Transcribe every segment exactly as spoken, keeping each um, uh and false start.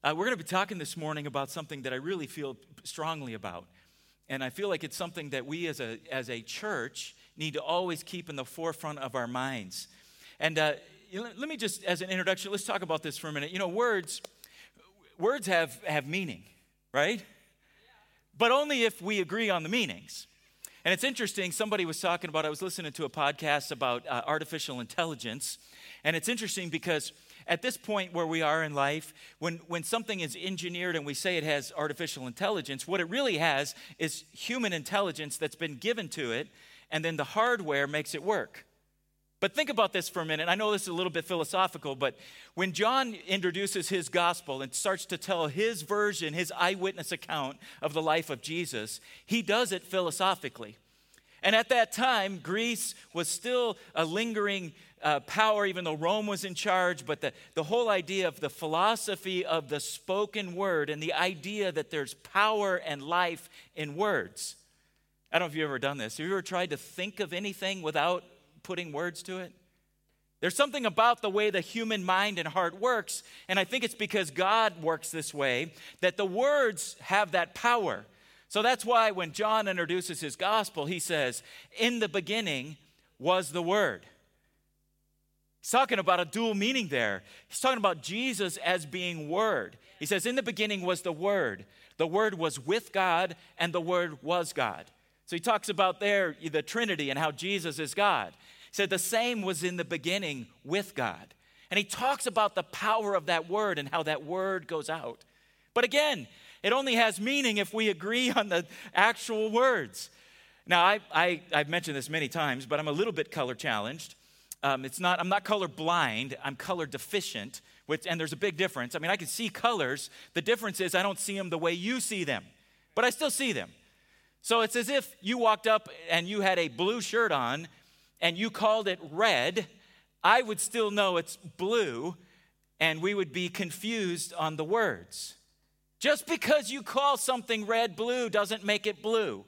Uh, we're going to be talking this morning about something that I really feel strongly about. And I feel like it's something that we as a as a church need to always keep in the forefront of our minds. And uh, let me just, as an introduction, let's talk about this for a minute. You know, words, words have, have meaning, right? But only if we agree on the meanings. And it's interesting, somebody was talking about, I was listening to a podcast about uh, artificial intelligence. And it's interesting because at this point where we are in life, when, when something is engineered and we say it has artificial intelligence, what it really has is human intelligence that's been given to it, and then the hardware makes it work. But think about this for a minute. I know this is a little bit philosophical, but when John introduces his gospel and starts to tell his version, his eyewitness account of the life of Jesus, he does it philosophically. And at that time, Greece was still a lingering uh, power, even though Rome was in charge. But the, the whole idea of the philosophy of the spoken word and the idea that there's power and life in words. I don't know if you've ever done this. Have you ever tried to think of anything without putting words to it? There's something about the way the human mind and heart works, and I think it's because God works this way, that the words have that power. So that's why when John introduces his gospel, he says, in the beginning was the Word. He's talking about a dual meaning there. He's talking about Jesus as being Word. He says, in the beginning was the Word. The Word was with God, and the Word was God. So he talks about there the Trinity and how Jesus is God. He said the same was in the beginning with God. And he talks about the power of that word and how that word goes out. But again, it only has meaning if we agree on the actual words. Now, I, I, I've mentioned this many times, but I'm a little bit color challenged. Um, it's not, I'm not color blind, I'm color deficient, which, and there's a big difference. I mean, I can see colors. The difference is I don't see them the way you see them, but I still see them. So it's as if you walked up and you had a blue shirt on and you called it red. I would still know it's blue, and we would be confused on the words. Just because you call something red blue doesn't make it blue,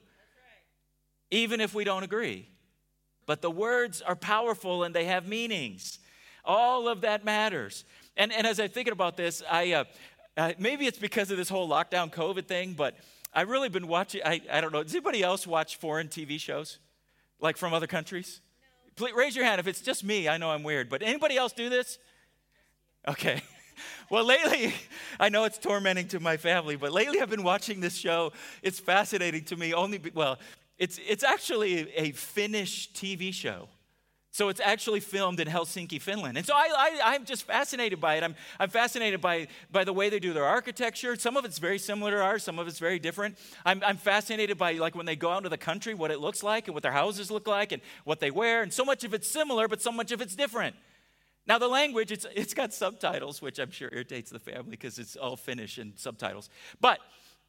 even if we don't agree. But the words are powerful and they have meanings. All of that matters. And, and as I'm thinking about this, I uh, uh, maybe it's because of this whole lockdown COVID thing, but I've really been watching, I, I don't know, does anybody else watch foreign T V shows? Like from other countries? No. Please, raise your hand if it's just me. I know I'm weird, but anybody else do this? Okay. Well, lately, I know it's tormenting to my family, but lately I've been watching this show. It's fascinating to me only, be, well, it's it's actually a Finnish T V show. So it's actually filmed in Helsinki, Finland. And so I, I, I'm just fascinated by it. I'm, I'm fascinated by, by the way they do their architecture. Some of it's very similar to ours. Some of it's very different. I'm, I'm fascinated by, like, when they go out into the country, what it looks like and what their houses look like and what they wear. And so much of it's similar, but so much of it's different. Now, the language, it's it's got subtitles, which I'm sure irritates the family because it's all Finnish and subtitles. But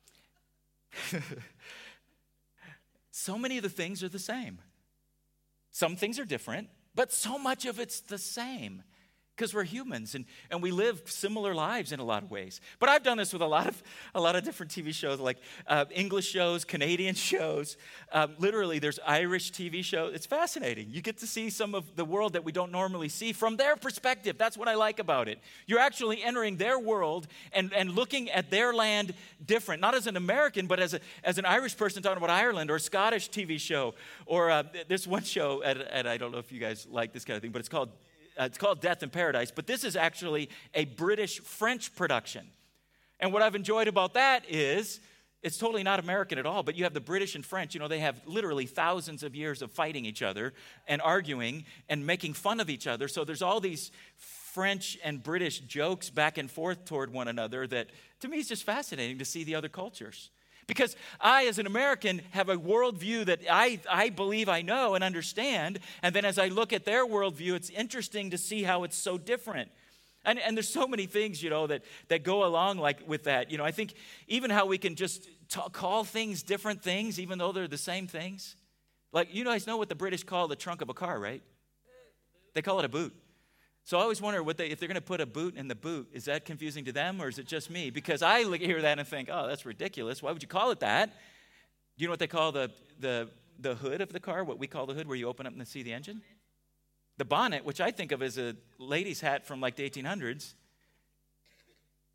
so many of the things are the same. Some things are different, but so much of it's the same because we're humans and, and we live similar lives in a lot of ways. But I've done this with a lot of a lot of different T V shows, like uh, English shows, Canadian shows. Um, literally, there's Irish T V shows. It's fascinating. You get to see some of the world that we don't normally see from their perspective. That's what I like about it. You're actually entering their world and, and looking at their land different, not as an American, but as a, as an Irish person talking about Ireland, or a Scottish T V show, or uh, there's one show, and, and I don't know if you guys like this kind of thing, but it's called Uh, it's called Death in Paradise, but this is actually a British-French production. And what I've enjoyed about that is it's totally not American at all, but you have the British and French. You know, they have literally thousands of years of fighting each other and arguing and making fun of each other. So there's all these French and British jokes back and forth toward one another that, to me, is just fascinating to see the other cultures. Because I, as an American, have a worldview that I, I believe I know and understand. And then as I look at their worldview, it's interesting to see how it's so different. And, and there's so many things, you know, that, that go along like with that. You know, I think even how we can just talk, call things different things, even though they're the same things. Like, you guys know what the British call the trunk of a car, right? They call it a boot. So I always wonder what they, if they're going to put a boot in the boot, is that confusing to them or is it just me? Because I look, hear that and think, oh, that's ridiculous. Why would you call it that? Do you know what they call the, the, the hood of the car, what we call the hood, where you open up and see the engine? The bonnet, which I think of as a lady's hat from like the eighteen hundreds.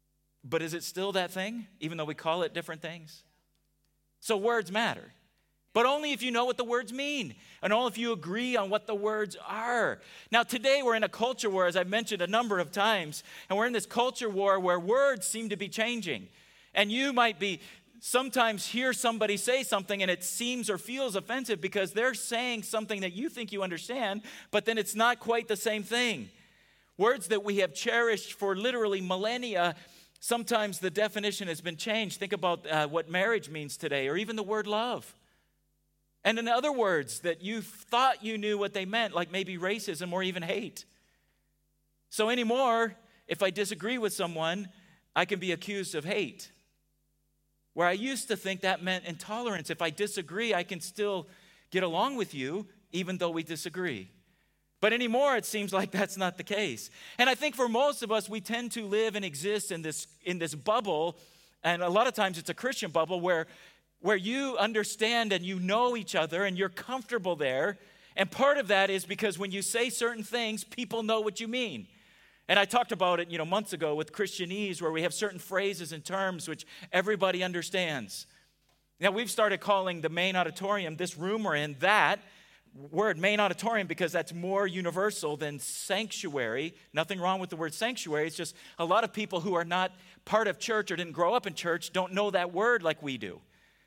But is it still that thing, even though we call it different things? So words matter. But only if you know what the words mean, and only if you agree on what the words are. Now, today we're in a culture war, as I've mentioned a number of times, and we're in this culture war where words seem to be changing. And you might be sometimes hear somebody say something and it seems or feels offensive because they're saying something that you think you understand, but then it's not quite the same thing. Words that we have cherished for literally millennia, sometimes the definition has been changed. Think about uh, what marriage means today, or even the word love. And in other words that you thought you knew what they meant, like maybe racism or even hate. So anymore, if I disagree with someone, I can be accused of hate. Where I used to think that meant intolerance. If I disagree, I can still get along with you, even though we disagree. But anymore, it seems like that's not the case. And I think for most of us, we tend to live and exist in this, in this bubble, and a lot of times it's a Christian bubble, where where you understand and you know each other and you're comfortable there. And part of that is because when you say certain things, people know what you mean. And I talked about it, you know, months ago with Christianese, where we have certain phrases and terms which everybody understands. Now, we've started calling the main auditorium, this room we're in, that word, main auditorium, because that's more universal than sanctuary. Nothing wrong with the word sanctuary. It's just a lot of people who are not part of church or didn't grow up in church don't know that word like we do.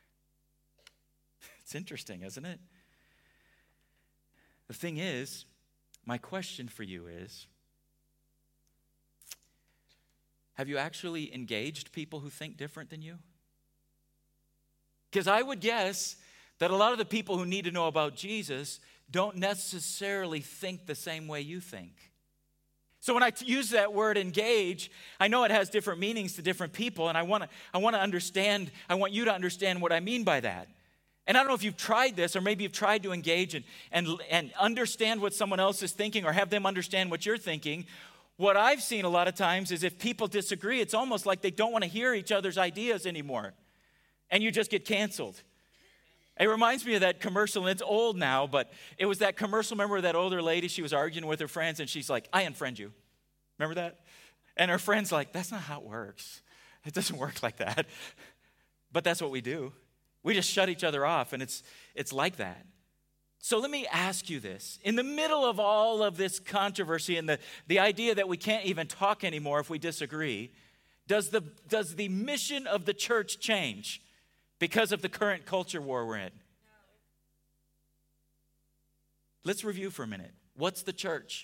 It's interesting, isn't it? The thing is, my question for you is, have you actually engaged people who think different than you? Because I would guess that a lot of the people who need to know about Jesus don't necessarily think the same way you think. So when I use that word engage, I know it has different meanings to different people, and I want to I want to understand, I want you to understand what I mean by that. And I don't know if you've tried this, or maybe you've tried to engage and, and, and understand what someone else is thinking, or have them understand what you're thinking. What I've seen a lot of times is if people disagree, it's almost like they don't want to hear each other's ideas anymore. And you just get canceled. It reminds me of that commercial, and it's old now, but it was that commercial. Remember that older lady? She was arguing with her friends, and she's like, I unfriend you. Remember that? And her friend's like, that's not how it works. It doesn't work like that. But that's what we do. We just shut each other off, and it's it's like that. So let me ask you this. In the middle of all of this controversy and the, the idea that we can't even talk anymore if we disagree, does the, does the mission of the church change because of the current culture war we're in? No. Let's review for a minute. What's the church?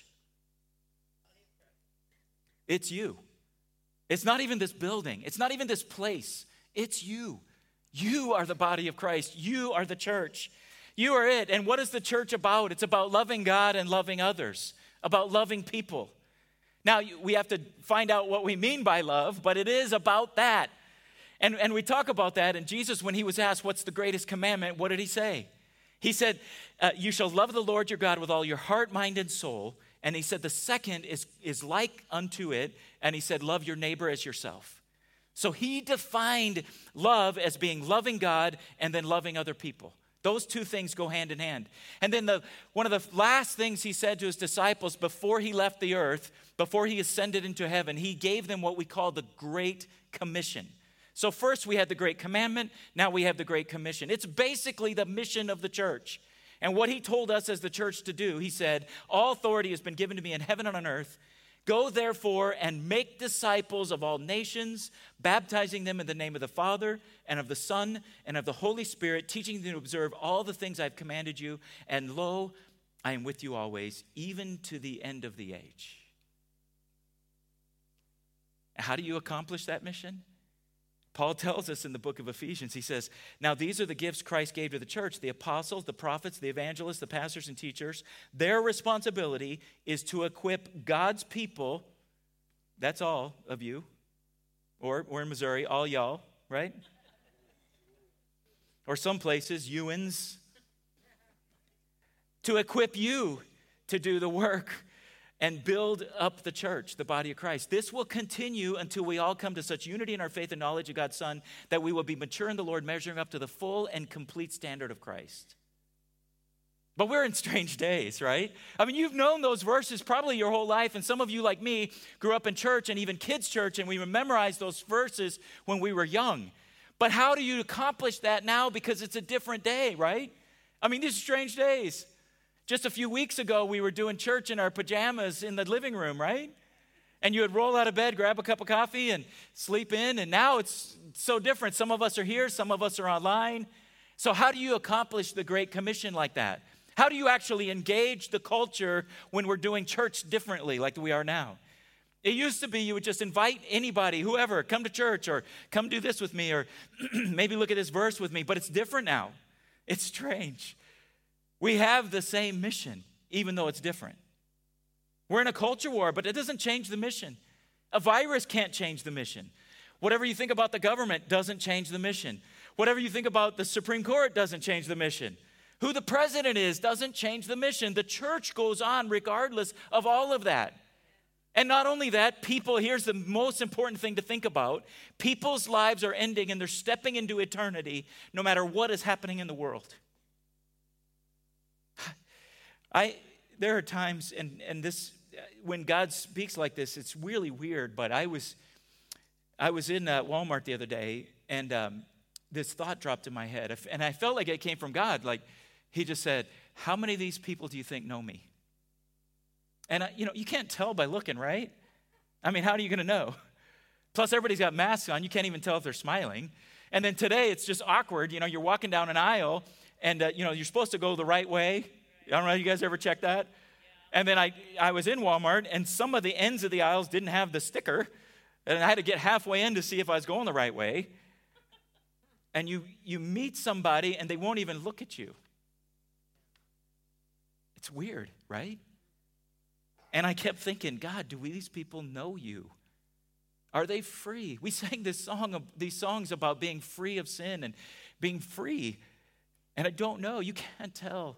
It's you. It's not even this building. It's not even this place. It's you. You are the body of Christ. You are the church. You are it. And what is the church about? It's about loving God and loving others, about loving people. Now, we have to find out what we mean by love, but it is about that. And, and we talk about that. And Jesus, when he was asked, what's the greatest commandment, what did he say? He said, uh, you shall love the Lord your God with all your heart, mind, and soul. And he said, the second is, is like unto it. And he said, love your neighbor as yourself. So he defined love as being loving God and then loving other people. Those two things go hand in hand. And then the one of the last things he said to his disciples before he left the earth, before he ascended into heaven, he gave them what we call the Great Commission. So first we had the Great Commandment, now we have the Great Commission. It's basically the mission of the church. And what he told us as the church to do, he said, all authority has been given to me in heaven and on earth. Go therefore and make disciples of all nations, baptizing them in the name of the Father and of the Son and of the Holy Spirit, teaching them to observe all the things I've commanded you. And lo, I am with you always, even to the end of the age. How do you accomplish that mission? Paul tells us in the book of Ephesians, he says, now these are the gifts Christ gave to the church, the apostles, the prophets, the evangelists, the pastors and teachers. Their responsibility is to equip God's people, that's all of you, or we're in Missouri, all y'all, right? Or some places, youans, to equip you to do the work and build up the church, the body of Christ. This will continue until we all come to such unity in our faith and knowledge of God's Son that we will be mature in the Lord, measuring up to the full and complete standard of Christ. But we're in strange days, right? I mean, you've known those verses probably your whole life, and some of you, like me, grew up in church and even kids' church, and we memorized those verses when we were young. But how do you accomplish that now? Because it's a different day, right? I mean, these are strange days. Just a few weeks ago, we were doing church in our pajamas in the living room, right? And you would roll out of bed, grab a cup of coffee, and sleep in, and now it's so different. Some of us are here, some of us are online. So how do you accomplish the Great Commission like that? How do you actually engage the culture when we're doing church differently like we are now? It used to be you would just invite anybody, whoever, come to church or come do this with me or maybe look at this verse with me, but it's different now. It's strange. We have the same mission, even though it's different. We're in a culture war, but it doesn't change the mission. A virus can't change the mission. Whatever you think about the government doesn't change the mission. Whatever you think about the Supreme Court doesn't change the mission. Who the president is doesn't change the mission. The church goes on regardless of all of that. And not only that, people, here's the most important thing to think about. People's lives are ending and they're stepping into eternity no matter what is happening in the world. I there are times, and, and this, when God speaks like this, it's really weird, but I was I was in uh, Walmart the other day, and um, this thought dropped in my head, and I felt like it came from God. Like, he just said, how many of these people do you think know me? And, I, you know, you can't tell by looking, right? I mean, how are you going to know? Plus, everybody's got masks on. You can't even tell if they're smiling. And then today, it's just awkward. You know, you're walking down an aisle, and, uh, you know, you're supposed to go the right way. I don't know, you guys ever check that? Yeah. And then I, I was in Walmart, and some of the ends of the aisles didn't have the sticker. And I had to get halfway in to see if I was going the right way. And you, you meet somebody, and they won't even look at you. It's weird, right? And I kept thinking, God, do these people know you? Are they free? We sang this song, these songs about being free of sin and being free. And I don't know. You can't tell.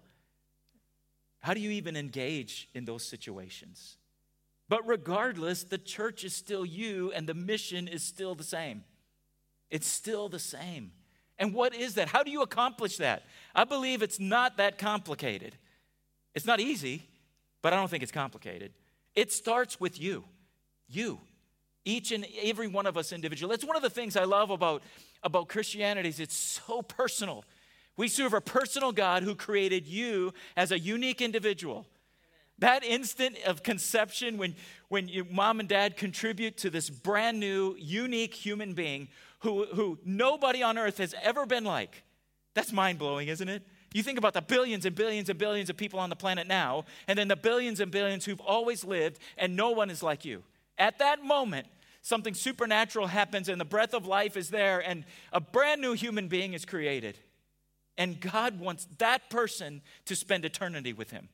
How do you even engage in those situations? But regardless, the church is still you and the mission is still the same. It's still the same. And what is that? How do you accomplish that? I believe it's not that complicated. It's not easy, but I don't think it's complicated. It starts with you. You. Each and every one of us individually. That's one of the things I love about, about Christianity is it's so personal. We serve a personal God who created you as a unique individual. That instant of conception when, when your mom and dad contribute to this brand new, unique human being who, who nobody on earth has ever been like, that's mind-blowing, isn't it? You think about the billions and billions and billions of people on the planet now, and then the billions and billions who've always lived, and no one is like you. At that moment, something supernatural happens, and the breath of life is there, and a brand new human being is created. And God wants that person to spend eternity with him.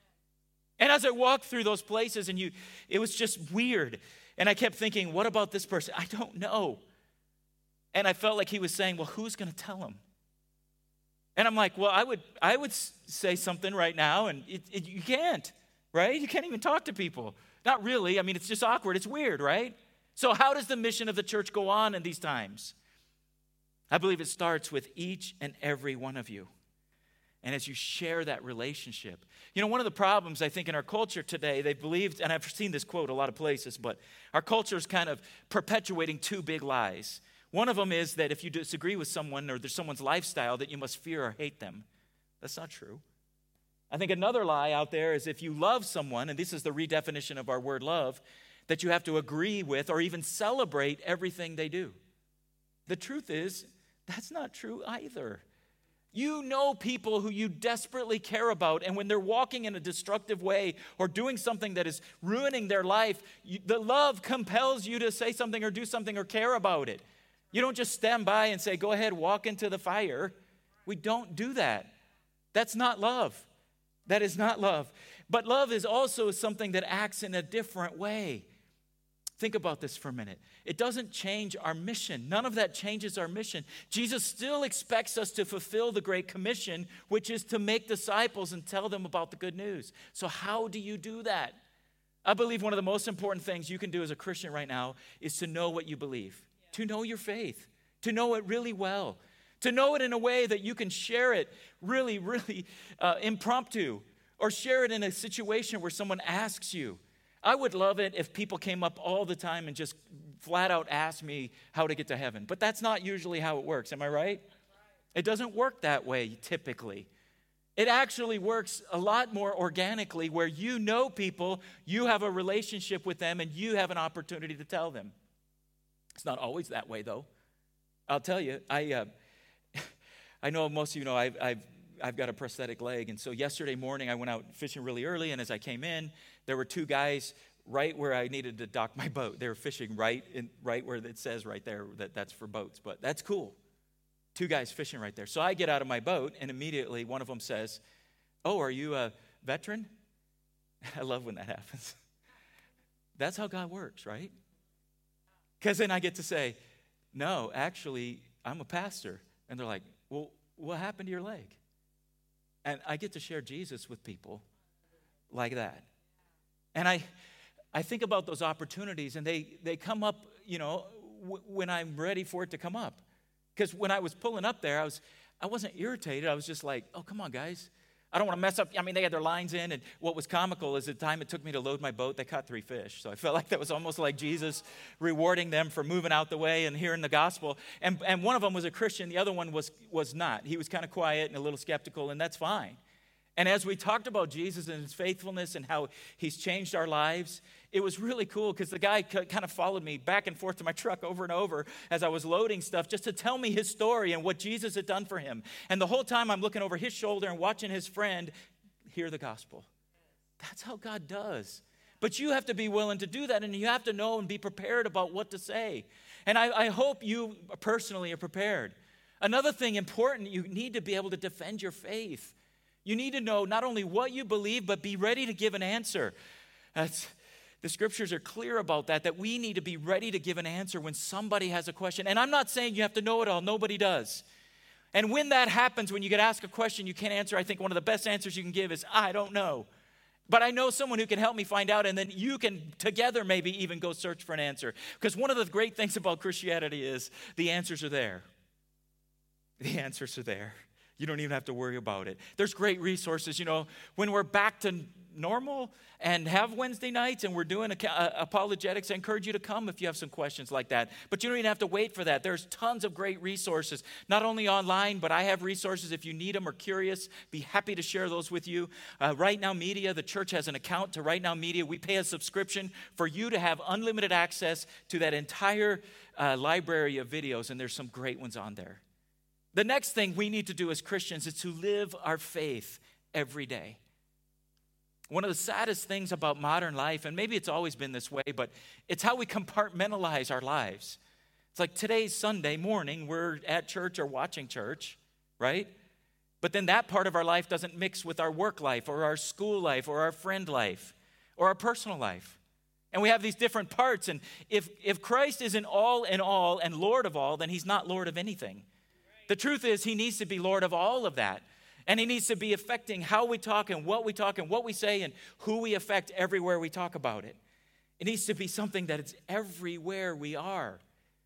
And as I walked through those places, and you, it was just weird. And I kept thinking, what about this person? I don't know. And I felt like he was saying, well, who's going to tell him? And I'm like, well, I would I would say something right now, and it, it, you can't, right? You can't even talk to people. Not really. I mean, it's just awkward. It's weird, right? So how does the mission of the church go on in these times? I believe it starts with each and every one of you. And as you share that relationship. You know, one of the problems, I think, in our culture today, they believed, and I've seen this quote a lot of places, but our culture is kind of perpetuating two big lies. One of them is that if you disagree with someone or there's someone's lifestyle, that you must fear or hate them. That's not true. I think another lie out there is if you love someone, and this is the redefinition of our word love, that you have to agree with or even celebrate everything they do. The truth is, that's not true either. You know people who you desperately care about, and when they're walking in a destructive way or doing something that is ruining their life, you, the love compels you to say something or do something or care about it. You don't just stand by and say, go ahead, walk into the fire. We don't do that. That's not love. That is not love. But love is also something that acts in a different way. Think about this for a minute. It doesn't change our mission. None of that changes our mission. Jesus still expects us to fulfill the Great Commission, which is to make disciples and tell them about the good news. So how do you do that? I believe one of the most important things you can do as a Christian right now is to know what you believe, to know your faith, to know it really well, To know it in a way that you can share it really, really uh, impromptu, or share it in a situation where someone asks you. I would love it if people came up all the time and just flat out asked me how to get to heaven. But that's not usually how it works. Am I right? It doesn't work that way typically. It actually works a lot more organically, where you know people, you have a relationship with them, and you have an opportunity to tell them. It's not always that way, though. I'll tell you, I uh, I know most of you know I've, I've I've got a prosthetic leg, and so yesterday morning I went out fishing really early, and as I came in, there were two guys right where I needed to dock my boat. They were fishing right in right where it says right there that that's for boats, but that's cool. Two guys fishing right there. So I get out of my boat, and immediately one of them says, "Oh, are you a veteran?" I love when that happens. That's how God works, right? Because then I get to say, "No, actually, I'm a pastor." And they're like, "Well, what happened to your leg?" And I get to share Jesus with people like that. And I I think about those opportunities, and they, they come up, you know, w- when I'm ready for it to come up. Because when I was pulling up there, I, was, I wasn't irritated. I was just like, oh, come on, guys. I don't want to mess up. I mean, they had their lines in, and what was comical is the time it took me to load my boat, they caught three fish. So I felt like that was almost like Jesus rewarding them for moving out the way and hearing the gospel. And, and one of them was a Christian. The other one was, was not. He was kind of quiet and a little skeptical, and that's fine. And as we talked about Jesus and his faithfulness and how he's changed our lives, it was really cool because the guy kind of followed me back and forth to my truck over and over as I was loading stuff just to tell me his story and what Jesus had done for him. And the whole time I'm looking over his shoulder and watching his friend hear the gospel. That's how God does. But you have to be willing to do that, and you have to know and be prepared about what to say. And I, I hope you personally are prepared. Another thing important, you need to be able to defend your faith. You need to know not only what you believe, but be ready to give an answer. That's, the scriptures are clear about that, that we need to be ready to give an answer when somebody has a question. And I'm not saying you have to know it all. Nobody does. And when that happens, when you get asked a question you can't answer, I think one of the best answers you can give is, I don't know. But I know someone who can help me find out, and then you can together maybe even go search for an answer. Because one of the great things about Christianity is the answers are there. The answers are there. You don't even have to worry about it. There's great resources. You know, when we're back to normal and have Wednesday nights and we're doing a, uh, apologetics, I encourage you to come if you have some questions like that. But you don't even have to wait for that. There's tons of great resources, not only online, but I have resources if you need them or curious. Be happy to share those with you. Uh, Right Now Media, the church has an account to Right Now Media. We pay a subscription for you to have unlimited access to that entire uh, library of videos, and there's some great ones on there. The next thing we need to do as Christians is to live our faith every day. One of the saddest things about modern life, and maybe it's always been this way, but it's how we compartmentalize our lives. It's like today's Sunday morning, we're at church or watching church, right? But then that part of our life doesn't mix with our work life or our school life or our friend life or our personal life. And we have these different parts, and if, if Christ isn't all in all and Lord of all, then he's not Lord of anything. The truth is, he needs to be Lord of all of that. And he needs to be affecting how we talk and what we talk and what we say and who we affect everywhere we talk about it. It needs to be something that it's everywhere we are.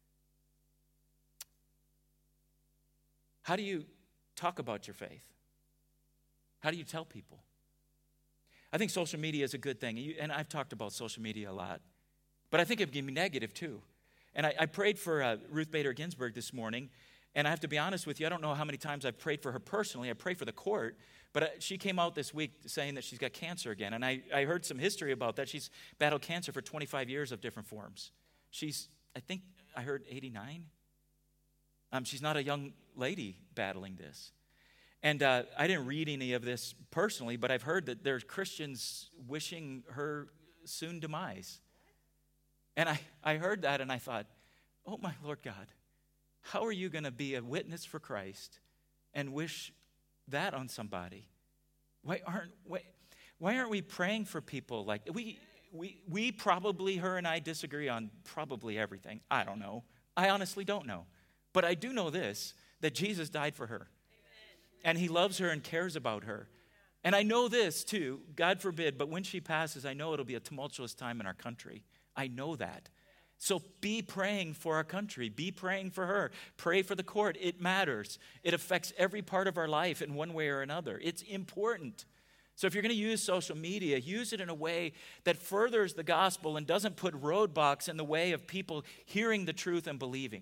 How do you talk about your faith? How do you tell people? I think social media is a good thing. And I've talked about social media a lot. But I think it can be negative too. And I, I prayed for uh, Ruth Bader Ginsburg this morning. And I have to be honest with you, I don't know how many times I've prayed for her personally. I prayed for the court, but she came out this week saying that she's got cancer again. And I, I heard some history about that. She's battled cancer for twenty-five years of different forms. She's, I think I heard eighty-nine. Um, she's not a young lady battling this. And uh, I didn't read any of this personally, but I've heard that there's Christians wishing her soon demise. And I, I heard that and I thought, oh my Lord God. How are you going to be a witness for Christ and wish that on somebody? Why aren't why, why aren't we praying for people like we we we probably her and I disagree on probably everything. I don't know. I honestly don't know. But I do know this, that Jesus died for her. Amen. And he loves her and cares about her. And I know this too, God forbid, but when she passes, I know it'll be a tumultuous time in our country. I know that. So be praying for our country. Be praying for her. Pray for the court. It matters. It affects every part of our life in one way or another. It's important. So if you're going to use social media, use it in a way that furthers the gospel and doesn't put roadblocks in the way of people hearing the truth and believing.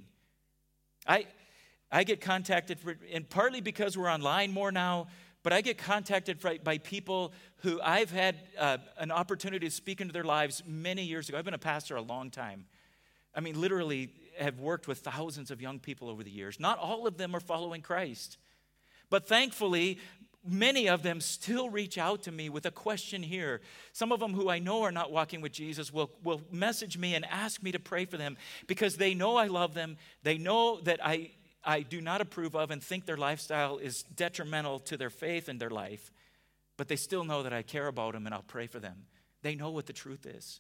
I I get contacted, for, and partly because we're online more now, but I get contacted by people who I've had uh, an opportunity to speak into their lives many years ago. I've been a pastor a long time. I mean, literally have worked with thousands of young people over the years. Not all of them are following Christ. But thankfully, many of them still reach out to me with a question here. Some of them who I know are not walking with Jesus will, will message me and ask me to pray for them because they know I love them. They know that I, I do not approve of and think their lifestyle is detrimental to their faith and their life. But they still know that I care about them and I'll pray for them. They know what the truth is.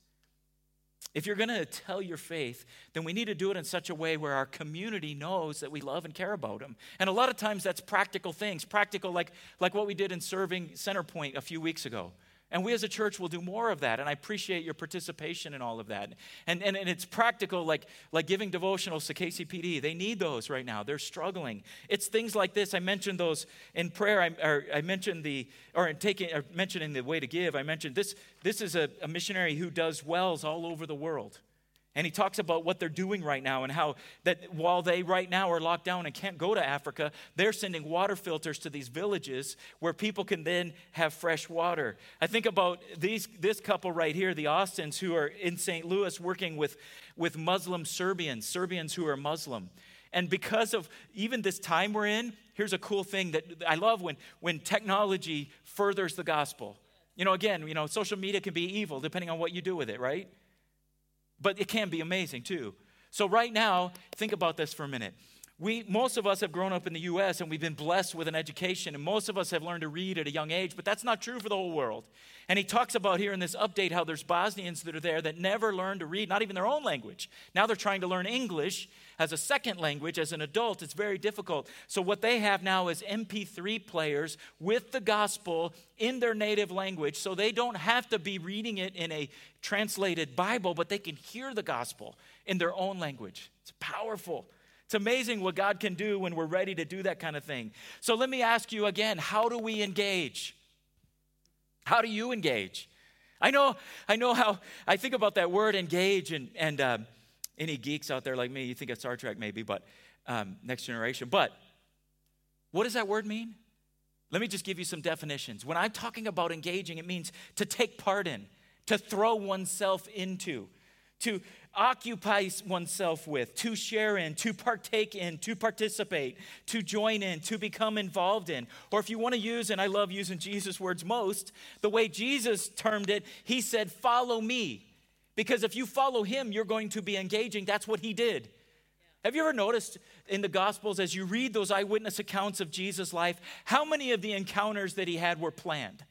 If you're going to tell your faith, then we need to do it in such a way where our community knows that we love and care about them. And a lot of times that's practical things, practical like, like what we did in serving Centerpoint a few weeks ago. And we as a church will do more of that, and I appreciate your participation in all of that. And, and, and it's practical, like, like giving devotionals to K C P D. They need those right now. They're struggling. It's things like this. I mentioned those in prayer. I, or I mentioned the, or in taking, or mentioning the way to give. I mentioned this. This is a, a missionary who does wells all over the world. And he talks about what they're doing right now and how that while they right now are locked down and can't go to Africa, they're sending water filters to these villages where people can then have fresh water. I think about these this couple right here, the Austins, who are in Saint Louis working with, with Muslim Serbians, Serbians who are Muslim. And because of even this time we're in, here's a cool thing that I love when, when technology furthers the gospel. You know, again, you know, social media can be evil depending on what you do with it, right? But it can be amazing too. So right now, think about this for a minute. We, most of us have grown up in the U S and we've been blessed with an education, and most of us have learned to read at a young age, but that's not true for the whole world. And he talks about here in this update how there's Bosnians that are there that never learned to read, not even their own language. Now they're trying to learn English as a second language. As an adult, it's very difficult. So what they have now is M P three players with the gospel in their native language, so they don't have to be reading it in a translated Bible, but they can hear the gospel in their own language. It's powerful. It's amazing what God can do when we're ready to do that kind of thing. So let me ask you again, how do we engage? How do you engage? I know I know how, I think about that word engage, and, and uh, any geeks out there like me, you think of Star Trek maybe, but um, Next Generation. But what does that word mean? Let me just give you some definitions. When I'm talking about engaging, it means to take part in, to throw oneself into, to occupy oneself with, to share in, to partake in, to participate, to join in, to become involved in. Or if you want to use, and I love using Jesus' words most, the way Jesus termed it, he said, follow me. Because if you follow him, you're going to be engaging. That's what he did. Yeah. Have you ever noticed in the Gospels, as you read those eyewitness accounts of Jesus' life, how many of the encounters that he had were planned?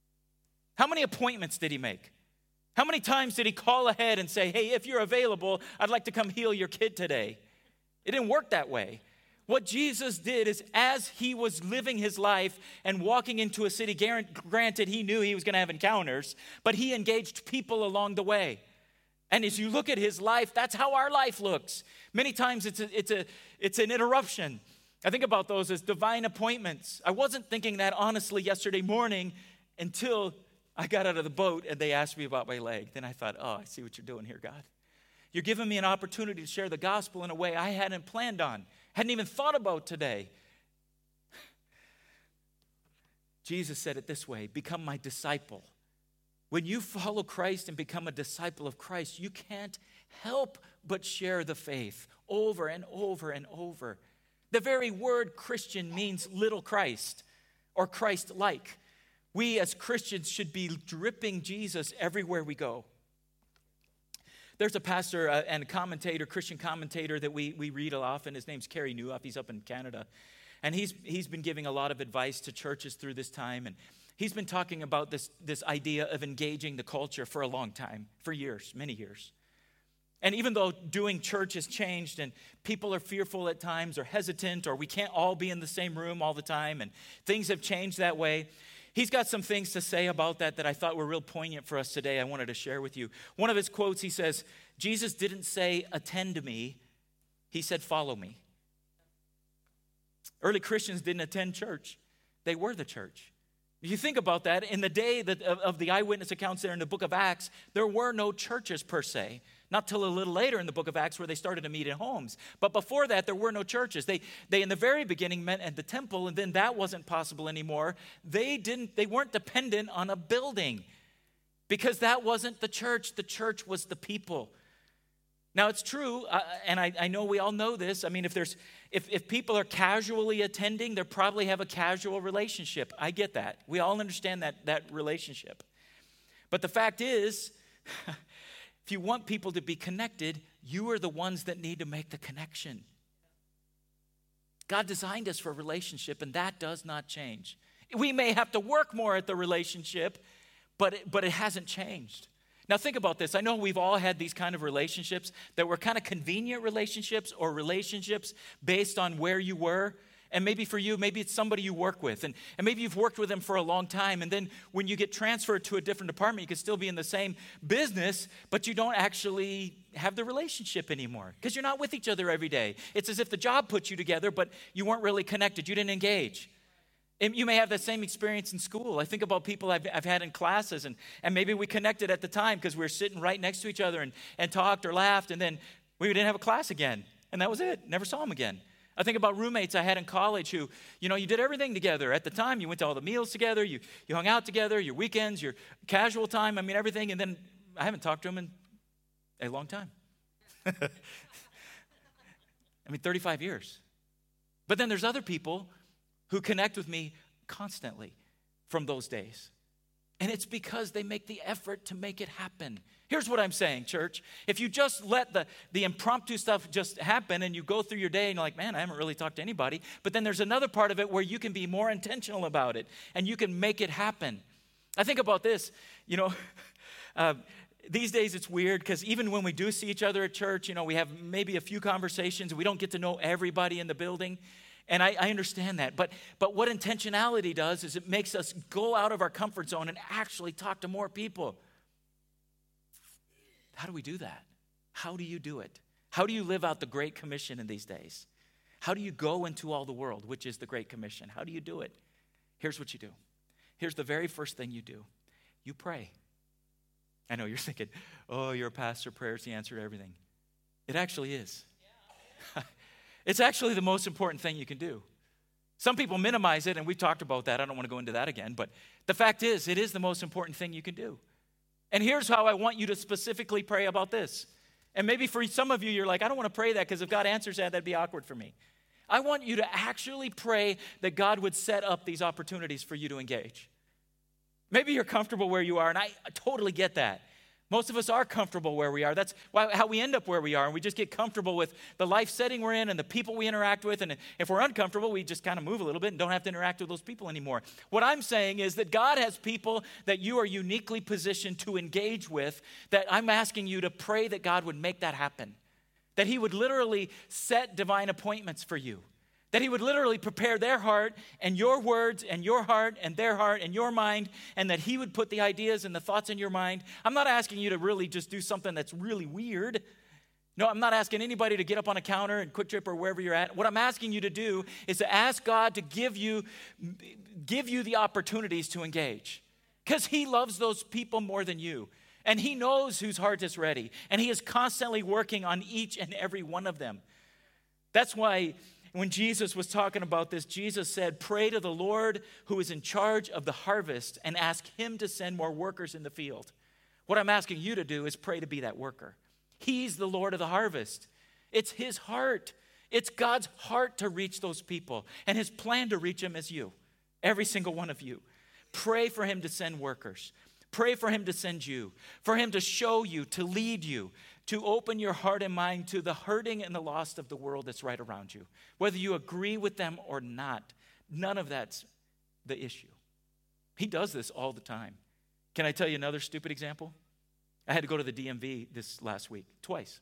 How many appointments did he make? How many times did he call ahead and say, hey, if you're available, I'd like to come heal your kid today? It didn't work that way. What Jesus did is, as he was living his life and walking into a city, granted he knew he was going to have encounters, but he engaged people along the way. And as you look at his life, that's how our life looks. Many times it's a, it's a, it's an interruption. I think about those as divine appointments. I wasn't thinking that honestly yesterday morning until I got out of the boat and they asked me about my leg. Then I thought, oh, I see what you're doing here, God. You're giving me an opportunity to share the gospel in a way I hadn't planned on, hadn't even thought about today. Jesus said it this way, become my disciple. When you follow Christ and become a disciple of Christ, you can't help but share the faith over and over and over. The very word Christian means little Christ or Christ-like. We as Christians should be dripping Jesus everywhere we go. There's a pastor uh, and a commentator, Christian commentator that we, we read often. His name's Kerry Newhoff. He's up in Canada. And he's he's been giving a lot of advice to churches through this time. And he's been talking about this, this idea of engaging the culture for a long time, for years, many years. And even though doing church has changed and people are fearful at times or hesitant, or we can't all be in the same room all the time and things have changed that way, he's got some things to say about that that I thought were real poignant for us today. I wanted to share with you. One of his quotes, he says, Jesus didn't say, attend to me. He said, follow me. Early Christians didn't attend church. They were the church. If you think about that, in the day that, of, of the eyewitness accounts there in the book of Acts, there were no churches per se. Not till a little later in the book of Acts where they started to meet in homes. But before that, there were no churches. They, they in the very beginning met at the temple, and then that wasn't possible anymore. They didn't, they weren't dependent on a building because that wasn't the church. The church was the people. Now, it's true, uh, and I, I know we all know this. I mean, if there's if, if people are casually attending, they probably have a casual relationship. I get that. We all understand that, that relationship. But the fact is, if you want people to be connected, you are the ones that need to make the connection. God designed us for a relationship, and that does not change. We may have to work more at the relationship, but it, but it hasn't changed. Now think about this. I know we've all had these kind of relationships that were kind of convenient relationships or relationships based on where you were. And maybe for you, maybe it's somebody you work with. And, and maybe you've worked with them for a long time. And then when you get transferred to a different department, you can still be in the same business, but you don't actually have the relationship anymore because you're not with each other every day. It's as if the job put you together, but you weren't really connected. You didn't engage. And you may have that same experience in school. I think about people I've, I've had in classes, and, and maybe we connected at the time because we were sitting right next to each other and, and talked or laughed, and then we didn't have a class again. And that was it. Never saw them again. I think about roommates I had in college who, you know, you did everything together. At the time, you went to all the meals together, you, you hung out together, your weekends, your casual time, I mean, everything. And then I haven't talked to them in a long time. I mean, thirty-five years. But then there's other people who connect with me constantly from those days. And it's because they make the effort to make it happen. Here's what I'm saying, church. If you just let the, the impromptu stuff just happen and you go through your day and you're like, man, I haven't really talked to anybody. But then there's another part of it where you can be more intentional about it and you can make it happen. I think about this, you know, uh, these days it's weird because even when we do see each other at church, you know, we have maybe a few conversations. We don't get to know everybody in the building. And I, I understand that. But, but what intentionality does is it makes us go out of our comfort zone and actually talk to more people. How do we do that? How do you do it? How do you live out the Great Commission in these days? How do you go into all the world, which is the Great Commission? How do you do it? Here's what you do. Here's the very first thing you do. You pray. I know you're thinking, oh, you're a pastor, prayer's the answer to everything. It actually is. Yeah. It's actually the most important thing you can do. Some people minimize it, and we've talked about that. I don't want to go into that again. But the fact is, it is the most important thing you can do. And here's how I want you to specifically pray about this. And maybe for some of you, you're like, I don't want to pray that because if God answers that, that'd be awkward for me. I want you to actually pray that God would set up these opportunities for you to engage. Maybe you're comfortable where you are, and I totally get that. Most of us are comfortable where we are. That's why, how we end up where we are. And we just get comfortable with the life setting we're in and the people we interact with. And if we're uncomfortable, we just kind of move a little bit and don't have to interact with those people anymore. What I'm saying is that God has people that you are uniquely positioned to engage with, that I'm asking you to pray that God would make that happen. That he would literally set divine appointments for you. That he would literally prepare their heart and your words and your heart and their heart and your mind, and that he would put the ideas and the thoughts in your mind. I'm not asking you to really just do something that's really weird. No, I'm not asking anybody to get up on a counter in Quick Trip or wherever you're at. What I'm asking you to do is to ask God to give you, give you the opportunities to engage. Because he loves those people more than you. And he knows whose heart is ready. And he is constantly working on each and every one of them. That's why when Jesus was talking about this, Jesus said, pray to the Lord who is in charge of the harvest and ask him to send more workers in the field. What I'm asking you to do is pray to be that worker. He's the Lord of the harvest. It's his heart. It's God's heart to reach those people. And his plan to reach them is you, every single one of you. Pray for him to send workers. Pray for him to send you, for him to show you, to lead you, to open your heart and mind to the hurting and the lost of the world that's right around you. Whether you agree with them or not, none of that's the issue. He does this all the time. Can I tell you another stupid example? I had to go to the D M V this last week, twice.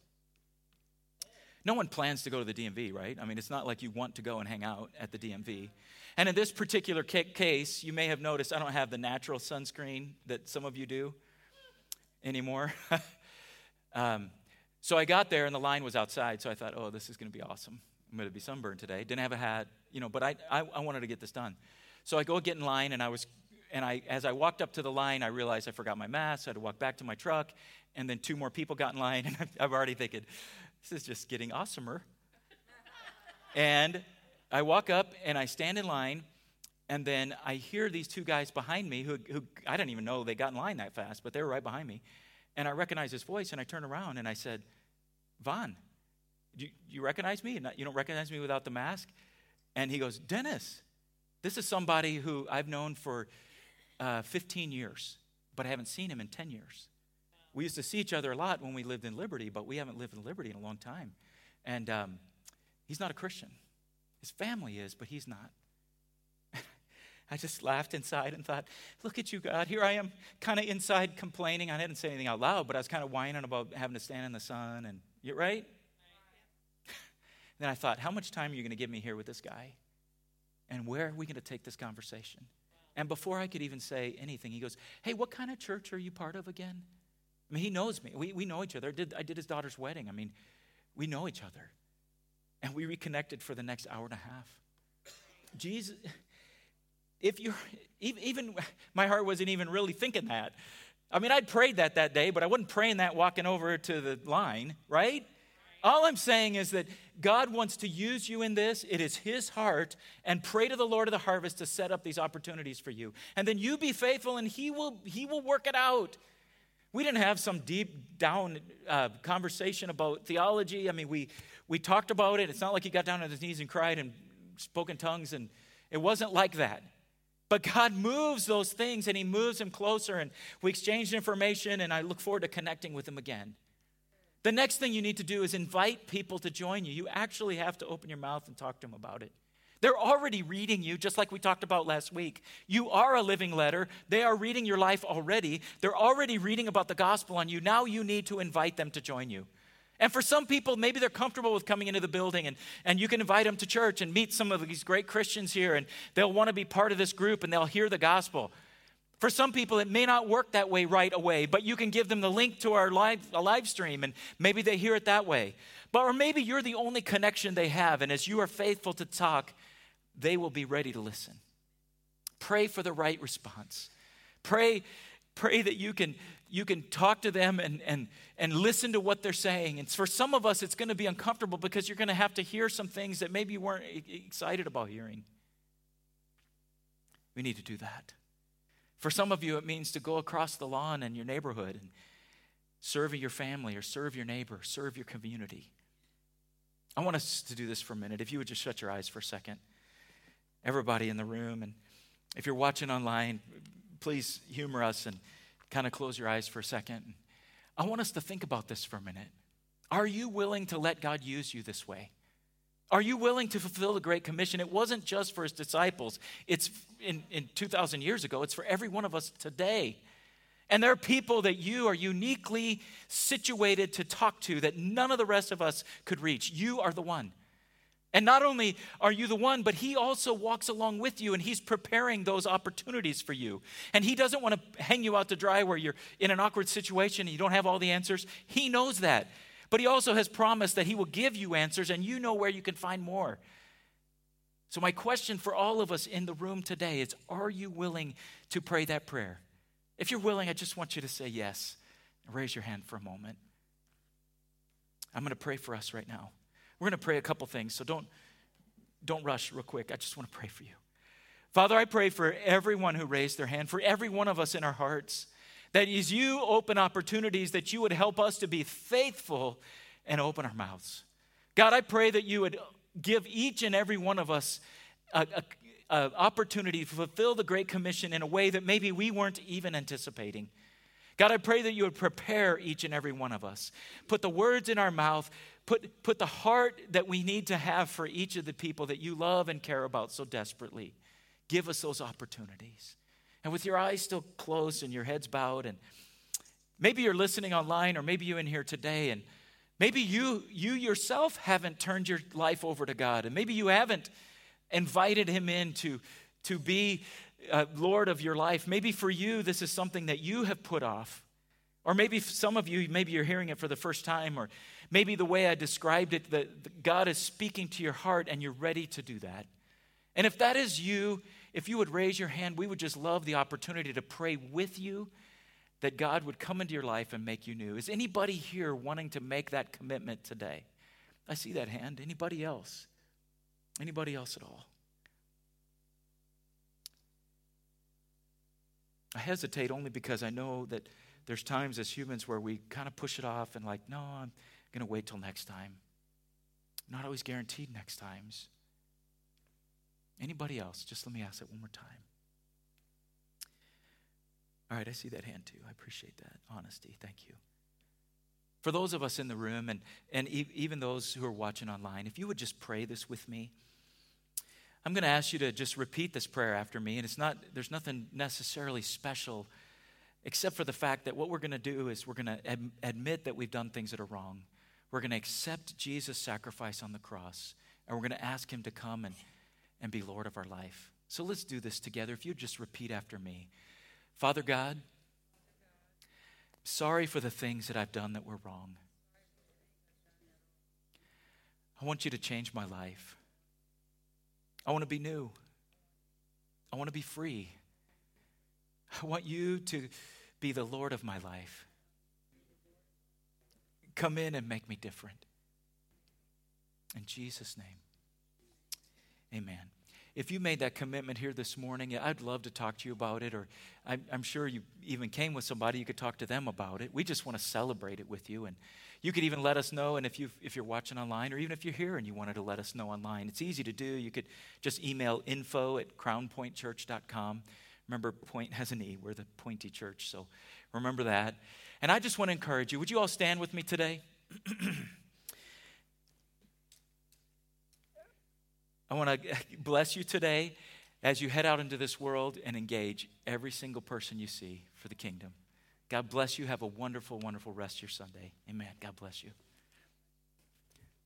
No one plans to go to the D M V, right? I mean, it's not like you want to go and hang out at the D M V. And in this particular case, you may have noticed I don't have the natural sunscreen that some of you do anymore. um, So I got there and the line was outside. So I thought, oh, this is going to be awesome. I'm going to be sunburned today. Didn't have a hat, you know, but I, I I wanted to get this done. So I go get in line, and I was, and I as I walked up to the line, I realized I forgot my mask. So I had to walk back to my truck, and then two more people got in line, and I'm already thinking, this is just getting awesomer. And I walk up and I stand in line, and then I hear these two guys behind me who, who I didn't even know they got in line that fast, but they were right behind me. And I recognized his voice, and I turned around and I said, Vaughn, you, you recognize me? You don't recognize me without the mask? And he goes, Dennis, this is somebody who I've known for uh, fifteen years, but I haven't seen him in ten years. We used to see each other a lot when we lived in Liberty, but we haven't lived in Liberty in a long time. And um, he's not a Christian. His family is, but he's not. I just laughed inside and thought, look at you, God. Here I am kind of inside complaining. I didn't say anything out loud, but I was kind of whining about having to stand in the sun. And you right? Then I thought, how much time are you going to give me here with this guy? And where are we going to take this conversation? And before I could even say anything, he goes, hey, what kind of church are you part of again? I mean, he knows me. We we know each other. I did, I did his daughter's wedding. I mean, we know each other. And we reconnected for the next hour and a half. Jesus, if you're, even, my heart wasn't even really thinking that. I mean, I'd prayed that that day, but I wasn't praying that walking over to the line, right? All I'm saying is that God wants to use you in this. It is his heart. And pray to the Lord of the harvest to set up these opportunities for you. And then you be faithful, and he will, he will work it out. We didn't have some deep down uh, conversation about theology. I mean, we we talked about it. It's not like he got down on his knees and cried and spoke in tongues, and it wasn't like that. But God moves those things, and he moves him closer, and we exchanged information, and I look forward to connecting with him again. The next thing you need to do is invite people to join you. You actually have to open your mouth and talk to them about it. They're already reading you, just like we talked about last week. You are a living letter. They are reading your life already. They're already reading about the gospel on you. Now you need to invite them to join you. And for some people, maybe they're comfortable with coming into the building, and, and you can invite them to church and meet some of these great Christians here, and they'll want to be part of this group, and they'll hear the gospel. For some people, it may not work that way right away, but you can give them the link to our live, a live stream, and maybe they hear it that way. But or maybe you're the only connection they have, and as you are faithful to talk, they will be ready to listen. Pray for the right response. Pray, pray that you can, you can talk to them and, and, and listen to what they're saying. And for some of us, it's going to be uncomfortable because you're going to have to hear some things that maybe you weren't excited about hearing. We need to do that. For some of you, it means to go across the lawn in your neighborhood and serve your family or serve your neighbor, serve your community. I want us to do this for a minute. If you would just shut your eyes for a second. Everybody in the room, and if you're watching online, please humor us and kind of close your eyes for a second. I want us to think about this for a minute. Are you willing to let God use you this way? Are you willing to fulfill the Great Commission? It wasn't just for his disciples. It's in, in two thousand years ago. It's for every one of us today. And there are people that you are uniquely situated to talk to that none of the rest of us could reach. You are the one. And not only are you the one, but he also walks along with you, and he's preparing those opportunities for you. And he doesn't want to hang you out to dry where you're in an awkward situation and you don't have all the answers. He knows that. But he also has promised that he will give you answers, and you know where you can find more. So my question for all of us in the room today is, are you willing to pray that prayer? If you're willing, I just want you to say yes. Raise your hand for a moment. I'm going to pray for us right now. We're going to pray a couple things, so don't, don't rush real quick. I just want to pray for you. Father, I pray for everyone who raised their hand, for every one of us in our hearts, that as you open opportunities, that you would help us to be faithful and open our mouths. God, I pray that you would give each and every one of us a, a, a opportunity to fulfill the Great Commission in a way that maybe we weren't even anticipating. God, I pray that you would prepare each and every one of us. Put the words in our mouth. Put, put the heart that we need to have for each of the people that you love and care about so desperately. Give us those opportunities. And with your eyes still closed and your heads bowed, and maybe you're listening online, or maybe you're in here today, and maybe you, you yourself haven't turned your life over to God, and maybe you haven't invited him in to, to be uh, Lord of your life. Maybe for you, this is something that you have put off. Or maybe some of you, maybe you're hearing it for the first time, or maybe the way I described it, that God is speaking to your heart and you're ready to do that. And if that is you, if you would raise your hand, we would just love the opportunity to pray with you that God would come into your life and make you new. Is anybody here wanting to make that commitment today? I see that hand. Anybody else? Anybody else at all? I hesitate only because I know that there's times as humans where we kind of push it off and like, no, I'm going to wait till next time. Not always guaranteed next times. Anybody else? Just let me ask that one more time. All right, I see that hand too. I appreciate that honesty. Thank you. For those of us in the room and, and e- even those who are watching online, if you would just pray this with me. I'm going to ask you to just repeat this prayer after me. And it's not, there's nothing necessarily special except for the fact that what we're going to do is we're going to ad- admit that we've done things that are wrong. We're going to accept Jesus' sacrifice on the cross. And we're going to ask him to come and, and be Lord of our life. So let's do this together. If you just repeat after me. Father God, sorry for the things that I've done that were wrong. I want you to change my life. I want to be new. I want to be free. I want you to be the Lord of my life. Come in and make me different. In Jesus' name, amen. If you made that commitment here this morning, I'd love to talk to you about it, or I'm, I'm sure you even came with somebody, you could talk to them about it. We just want to celebrate it with you, and you could even let us know, and if, you if you're watching online, or even if you're here and you wanted to let us know online, it's easy to do. You could just email info at crown point church dot com. Remember, point has an E. We're the pointy church, so remember that. And I just want to encourage you. Would you all stand with me today? I want to bless you today as you head out into this world and engage every single person you see for the kingdom. God bless you. Have a wonderful, wonderful rest of your Sunday. Amen. God bless you.